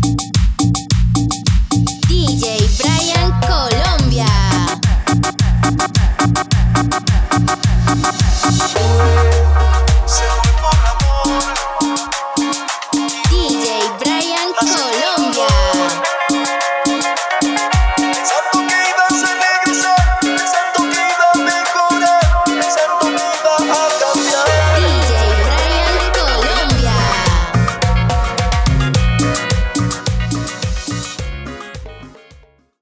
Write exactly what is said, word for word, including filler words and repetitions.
D J Brian Colombia. Se fue por amor.